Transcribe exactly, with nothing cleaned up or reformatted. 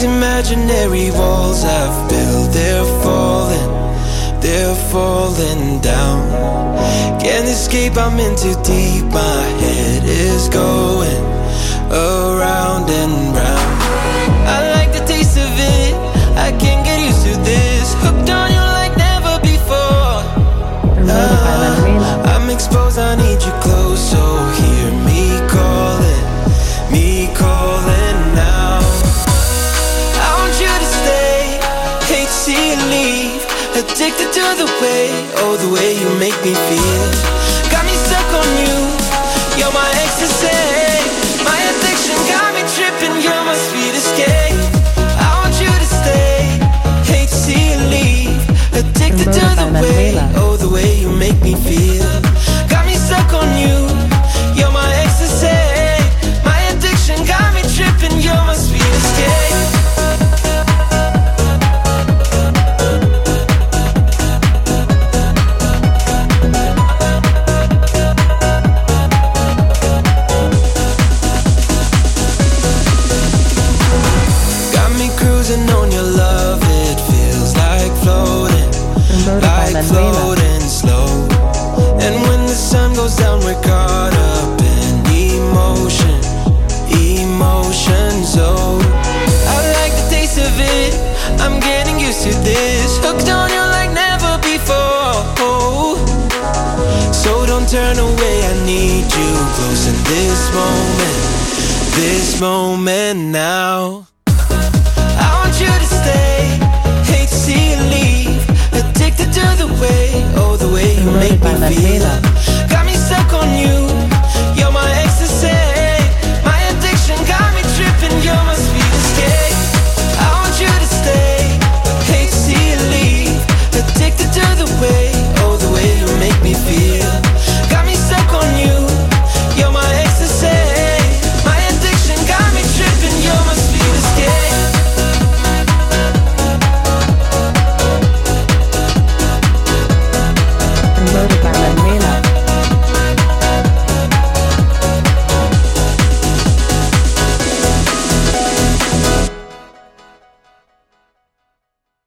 Imaginary walls I've built, they're falling, they're falling down. Can't escape, I'm in too deep. My head is going around and round. I like the taste of it, I can't get used to this. Hooked on you like never before. uh, I'm exposed, I need you close, so hear me calling, me calling now. See you leave, addicted to the way, oh the way you make me feel. Got me stuck on you, you're my ecstasy. My addiction got me tripping, you're my sweet escape. I want you to stay, hate to see you leave. Addicted to the way, oh the way you make me feel. Got me stuck on you, you're my ecstasy. My addiction got me tripping, you're my sweet escape. On your love, it feels like floating, like floating slow. And when the sun goes down, we're caught up in emotion, emotion. So I like the taste of it, I'm getting used to this. Hooked on you like never before. So don't turn away, I need you close in this moment, this moment now. I want you to stay, hate to see you leave. Addicted to the way, oh the way you make me feel.